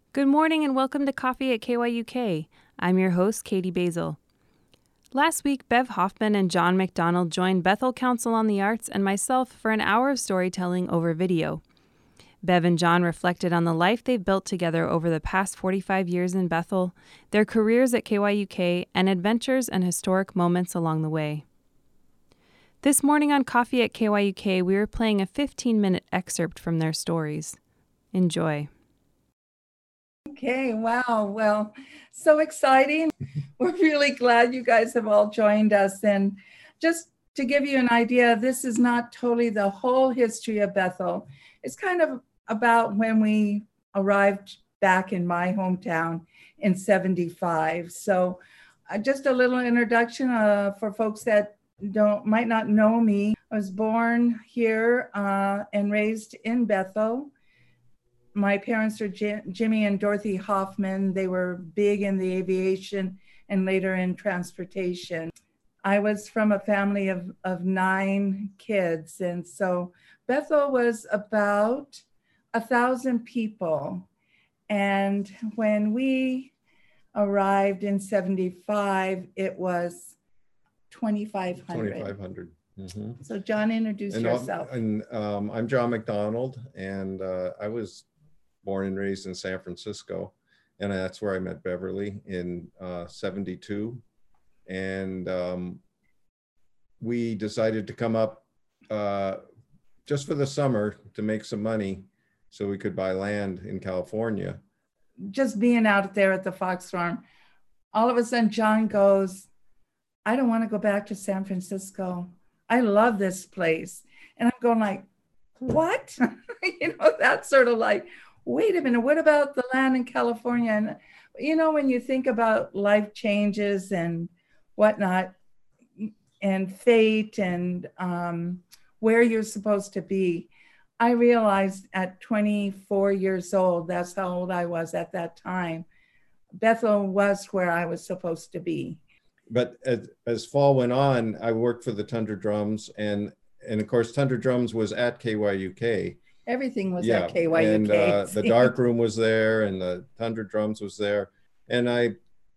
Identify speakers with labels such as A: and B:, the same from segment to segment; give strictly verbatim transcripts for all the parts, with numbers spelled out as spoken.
A: Good morning and welcome to Coffee at K Y U K. I'm your host, Katie Basil. Last week, Bev Hoffman and John McDonald joined Bethel Council on the Arts and myself for an hour of storytelling over video. Bev and John reflected on the life they've built together over the past forty-five years in Bethel, their careers at K Y U K, and adventures and historic moments along the way. This morning on Coffee at K Y U K, we were playing a fifteen-minute excerpt from their stories. Enjoy.
B: Okay, wow. Well, so exciting. We're really glad you guys have all joined us. And just to give you an idea, this is not totally the whole history of Bethel. It's kind of about when we arrived back in my hometown in seventy-five. So uh, just a little introduction uh, for folks that don't might not know me. I was born here uh, and raised in Bethel. My parents are J- Jimmy and Dorothy Hoffman. They were big in the aviation and later in transportation. I was from a family of, of nine kids. And so Bethel was about a thousand people. And when we arrived in seventy-five, it was twenty-five hundred.
C: twenty-five hundred. Mm-hmm.
B: So John, introduce
C: and,
B: yourself.
C: And um, I'm John McDonald, and uh, I was born and raised in San Francisco, and that's where I met Beverly in uh, seventy-two. And um, we decided to come up uh, just for the summer to make some money so we could buy land in California.
B: Just being out there at the Fox Farm, all of a sudden John goes, I don't want to go back to San Francisco. I love this place. And I'm going like, what? You know, that's sort of like, wait a minute, what about the land in California? And, you know, when you think about life changes and whatnot, and fate and um, where you're supposed to be, I realized at twenty-four years old, that's how old I was at that time, Bethel was where I was supposed to be.
C: But as, as fall went on, I worked for the Tundra Drums, and and of course, Tundra Drums was at K Y U K.
B: Everything was
C: yeah,
B: at K Y U K.
C: And uh, the dark room was there, and the Tundra Drums was there, and I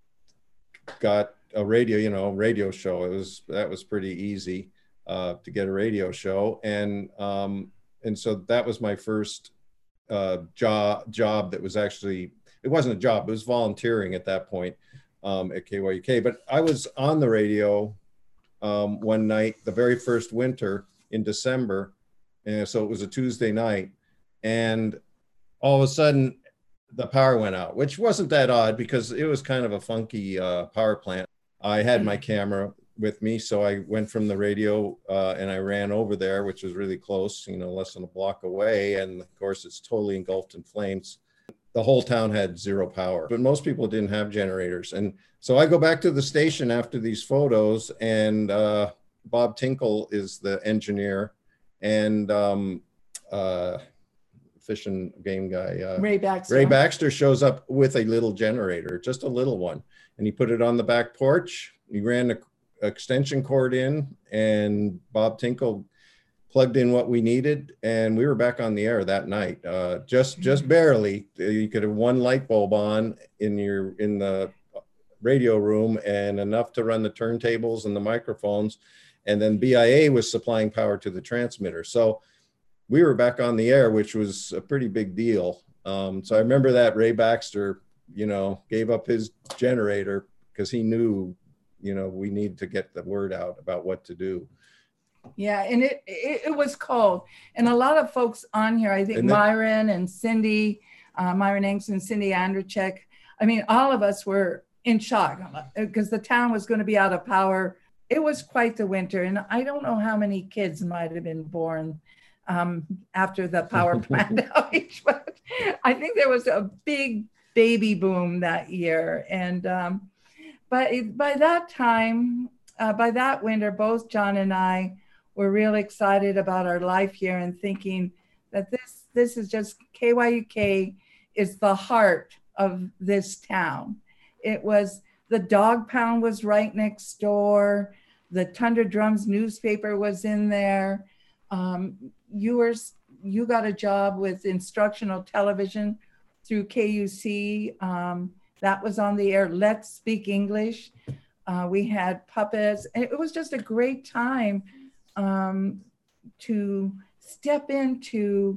C: got a radio, you know, radio show. It was that was pretty easy uh, to get a radio show, and um, and so that was my first uh, job job that was actually it wasn't a job, it was volunteering at that point um, at K Y U K. But I was on the radio um, one night, the very first winter in December. And so it was a Tuesday night, and all of a sudden the power went out, which wasn't that odd because it was kind of a funky uh, power plant. I had my camera with me, so I went from the radio uh, and I ran over there, which was really close, you know, less than a block away. And of course, it's totally engulfed in flames. The whole town had zero power, but most people didn't have generators. And so I go back to the station after these photos, and uh, Bob Tinkle is the engineer. And um, uh, fish and game guy, uh,
B: Ray Baxter.
C: Ray Baxter shows up with a little generator, just a little one. And he put it on the back porch. He ran the extension cord in, and Bob Tinkle plugged in what we needed. And we were back on the air that night, uh, just just barely. You could have one light bulb on in your in the radio room and enough to run the turntables and the microphones. And then B I A was supplying power to the transmitter. So we were back on the air, which was a pretty big deal. Um, so I remember that Ray Baxter, you know, gave up his generator because he knew, you know, we need to get the word out about what to do.
B: Yeah, and it, it, it was cold. And a lot of folks on here, I think
C: And then,
B: Myron and Cindy, uh, Myron Engs and Cindy Andrzejczyk, I mean, all of us were in shock because the town was going to be out of power. It was quite the winter, and I don't know how many kids might have been born um, after the power plant outage, but I think there was a big baby boom that year. And um, but it, by that time, uh, by that winter, both John and I were real excited about our life here and thinking that this this is just K Y U K is the heart of this town. It was the dog pound was right next door. The Tundra Drums newspaper was in there. Um, you were you got a job with instructional television through K U C. Um, that was on the air. Let's Speak English. Uh, we had puppets. And it was just a great time um, to step into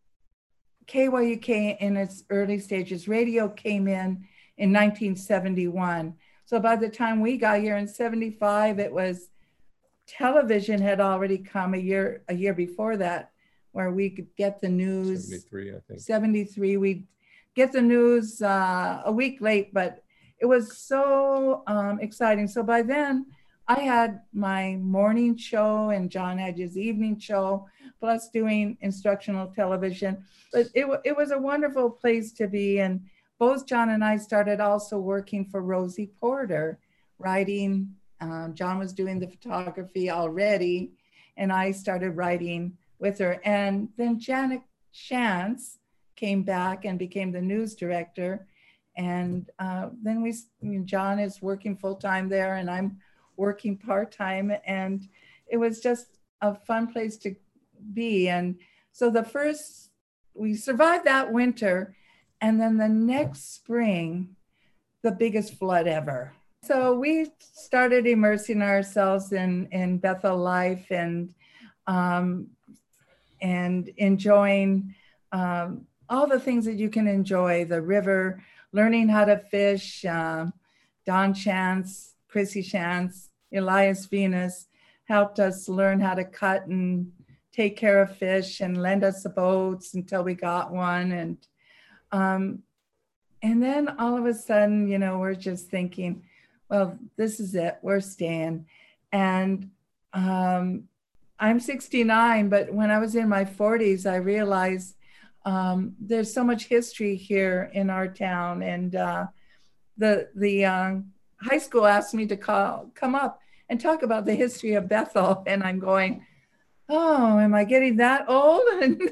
B: K Y U K in its early stages. Radio came in in nineteen seventy-one. So by the time we got here in seventy-five, it was television had already come a year a year before that, where we could get the news.
C: seventy-three, I think.
B: seventy-three, we'd get the news uh, a week late, but it was so um, exciting. So by then, I had my morning show and John had his evening show, plus doing instructional television. But it, it was a wonderful place to be. And both John and I started also working for Rosie Porter, writing. Um, John was doing the photography already, and I started writing with her. And then Janet Shantz came back and became the news director. And uh, then we, you know, John is working full-time there and I'm working part-time. And it was just a fun place to be. And so the first, we survived that winter. And then the next spring, the biggest flood ever. So we started immersing ourselves in, in Bethel life and, um, and enjoying um, all the things that you can enjoy, the river, learning how to fish. um, Don Shantz, Chrissy Shantz, Elias Venus helped us learn how to cut and take care of fish and lend us the boats until we got one. And, um, and then all of a sudden, you know, we're just thinking, well, this is it, we're staying. And um, I'm sixty-nine, but when I was in my forties, I realized um, there's so much history here in our town. And uh, the, the uh, high school asked me to call, come up and talk about the history of Bethel. And I'm going, oh, am I getting that old?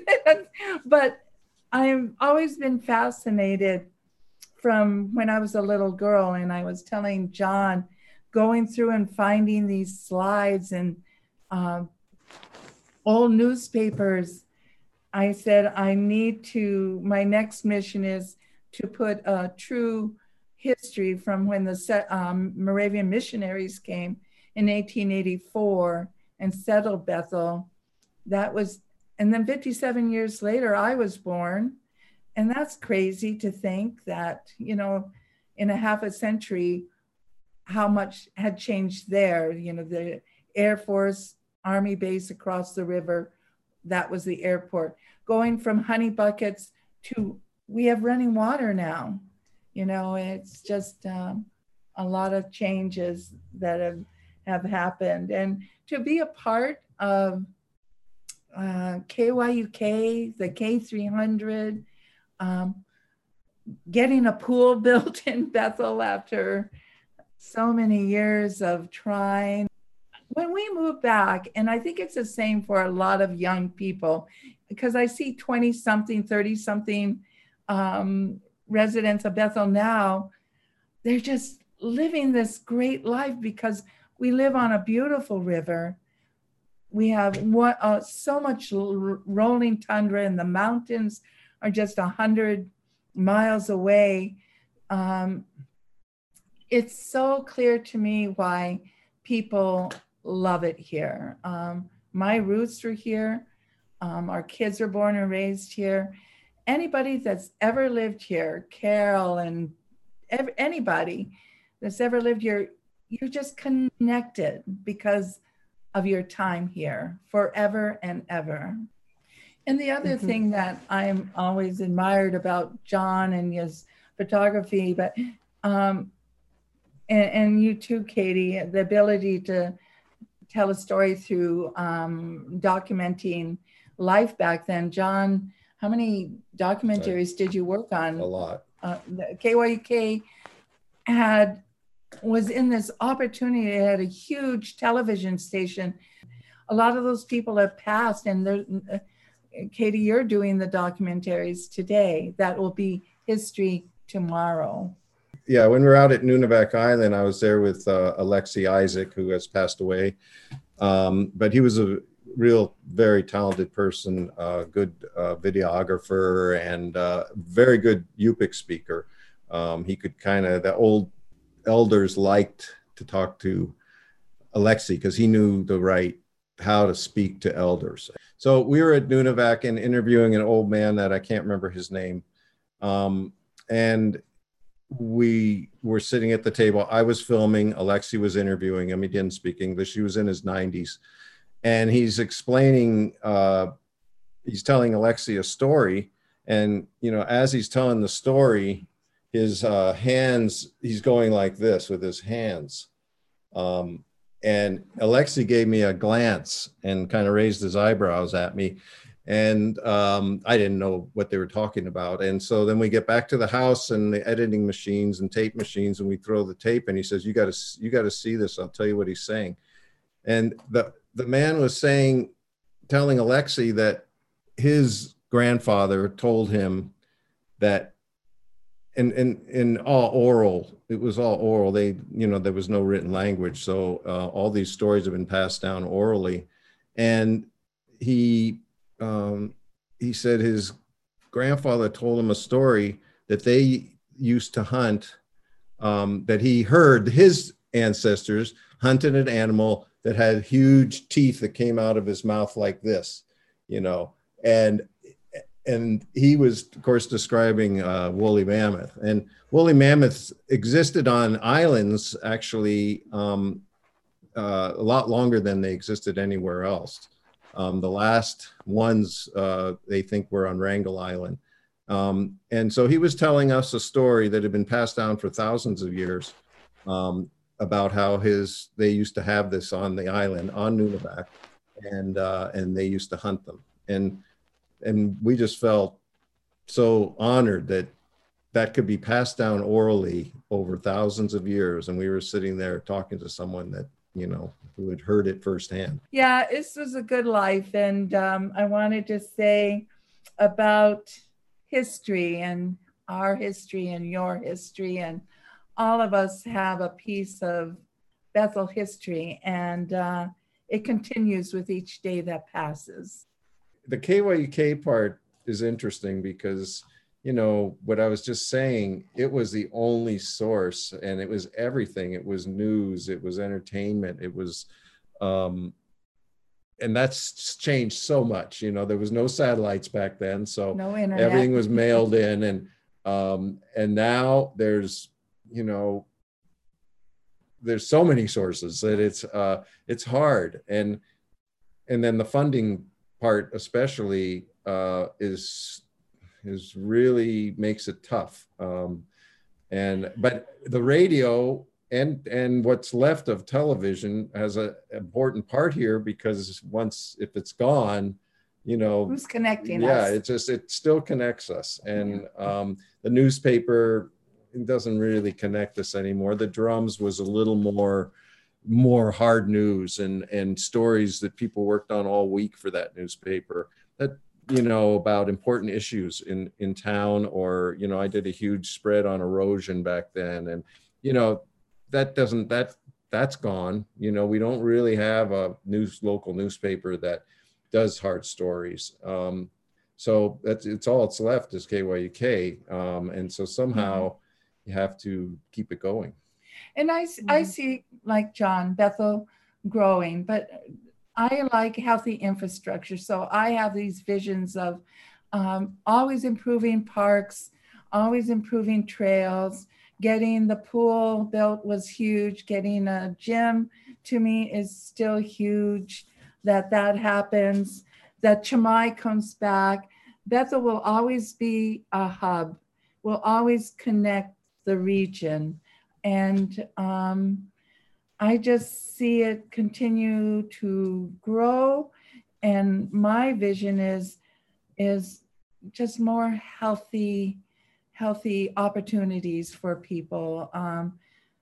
B: But I've always been fascinated from when I was a little girl. And I was telling John, going through and finding these slides and uh, old newspapers. I said, I need to, my next mission is to put a true history from when the um, Moravian missionaries came in eighteen eighty-four and settled Bethel. That was, and then fifty-seven years later, I was born. And that's crazy to think that, you know, in a half a century, how much had changed there. You know, the Air Force, Army base across the river, that was the airport. Going from honey buckets to, we have running water now. You know, it's just um, a lot of changes that have, have happened. And to be a part of uh, K Y U K, the K three hundred, um, getting a pool built in Bethel after so many years of trying. When we moved back, and I think it's the same for a lot of young people, because I see twenty something, thirty something um, residents of Bethel now, they're just living this great life because we live on a beautiful river. We have what, uh, so much rolling tundra, and the mountains are just a hundred miles away. Um, it's so clear to me why people love it here. Um, my roots are here. Um, our kids are born and raised here. Anybody that's ever lived here, Carol and ev- anybody that's ever lived here, you're just connected because of your time here forever and ever. And the other mm-hmm. thing that I'm always admired about John and his photography, but um, and, and you too, Katie, the ability to tell a story through um, documenting life back then. John, how many documentaries did you work on?
C: A lot.
B: Uh, K Y U K had, was in this opportunity. It had a huge television station. A lot of those people have passed, and they're, uh, Katie, you're doing the documentaries today. That will be history tomorrow.
C: Yeah, when we were out at Nunivak Island, I was there with uh, Alexi Isaac, who has passed away. Um, but he was a real, very talented person, uh, good uh, videographer, and uh, very good Yupik speaker. Um, he could kind of, the old elders liked to talk to Alexei because he knew the right, how to speak to elders. So we were at Nunivak and interviewing an old man that I can't remember his name. Um, and we were sitting at the table. I was filming, Alexei was interviewing him. He didn't speak English. He was in his nineties. And he's explaining, uh, he's telling Alexei a story. And, you know, as he's telling the story, his uh, hands, he's going like this with his hands. Um, and Alexei gave me a glance and kind of raised his eyebrows at me. And um, I didn't know what they were talking about. And so then we get back to the house and the editing machines and tape machines, and we throw the tape, and he says, you got to, you got to see this. I'll tell you what he's saying. And the, the man was saying, telling Alexei that his grandfather told him that, in, in, in all oral, it was all oral. They, you know, there was no written language. So uh, all these stories have been passed down orally. And he, um, he said his grandfather told him a story that they used to hunt, um, that he heard his ancestors hunted an animal that had huge teeth that came out of his mouth like this, you know, and and he was, of course, describing uh, woolly mammoth. And woolly mammoths existed on islands, actually, um, uh, a lot longer than they existed anywhere else. Um, the last ones, uh, they think, were on Wrangel Island. Um, and so he was telling us a story that had been passed down for thousands of years, um, about how his, they used to have this on the island, on Nunivak, and, uh, and they used to hunt them. And And we just felt so honored that that could be passed down orally over thousands of years. And we were sitting there talking to someone that, you know, who had heard it firsthand.
B: Yeah, this was a good life. And um, I wanted to say about history and our history and your history. And all of us have a piece of Bethel history. And uh, it continues with each day that passes.
C: The K Y U K part is interesting because, you know, what I was just saying, it was the only source, and it was everything. It was news, it was entertainment, it was, um, and that's changed so much. You know, there was no satellites back then, so
B: no internet.
C: Everything was mailed in, and um, and now there's, you know, there's so many sources that it's uh, it's hard, and and then the funding part especially uh, is is really makes it tough. Um, and but the radio and and what's left of television has an important part here, because once, if it's gone, you know,
B: who's connecting
C: yeah,
B: us?
C: it just it still connects us. And um, the newspaper, it doesn't really connect us anymore. The Drums was a little more more hard news and and stories that people worked on all week for that newspaper, that, you know, about important issues in in town. Or, you know, I did a huge spread on erosion back then, and, you know, that doesn't that that's gone. You know, we don't really have a news local newspaper that does hard stories. Um, so that's it's all it's left is K Y U K, um, and so somehow mm-hmm. you have to keep it going.
B: And I, mm-hmm. I see, like John, Bethel growing, but I like healthy infrastructure. So I have these visions of um, always improving parks, always improving trails. Getting the pool built was huge. Getting a gym, to me, is still huge, that that happens, that Chamai comes back. Bethel will always be a hub, will always connect the region. And um, I just see it continue to grow. And my vision is, is just more healthy, healthy opportunities for people. Um,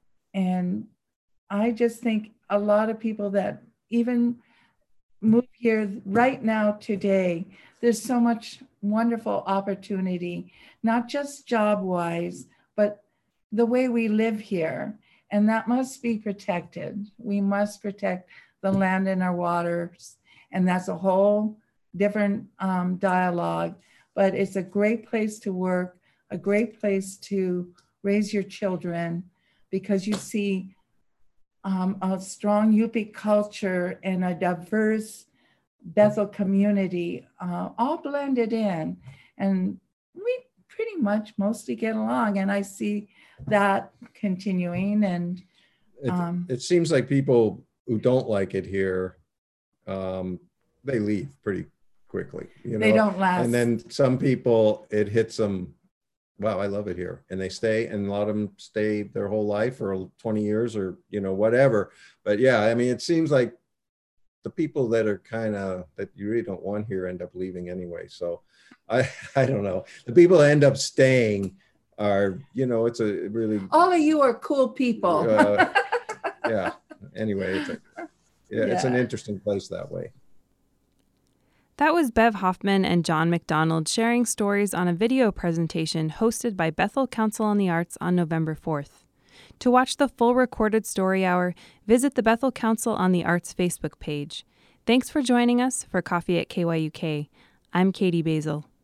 B: and I just think a lot of people that even move here right now today, there's so much wonderful opportunity, not just job-wise, but the way we live here, and that must be protected. We must protect the land and our waters and that's a whole different um, dialogue. But it's a great place to work, a great place to raise your children, because you see um, a strong U P culture and a diverse Bethel community, uh, all blended in. And we pretty much mostly get along. And I see that continuing. And um,
C: it, it seems like people who don't like it here, um, they leave pretty quickly. You know?
B: They don't last.
C: And then some people, it hits them, wow, I love it here. And they stay, and a lot of them stay their whole life or twenty years or, you know, whatever. But yeah, I mean, it seems like the people that are kind of, that you really don't want here end up leaving anyway. So I, I don't know. The people that end up staying are, you know, it's a really.
B: All of you are cool people.
C: uh, yeah. Anyway, it's a, yeah,
B: Yeah.
C: it's an interesting place that way.
A: That was Bev Hoffman and John McDonald sharing stories on a video presentation hosted by Bethel Council on the Arts on November fourth. To watch the full recorded story hour, visit the Bethel Council on the Arts Facebook page. Thanks for joining us for Coffee at K Y U K. I'm Katie Basil.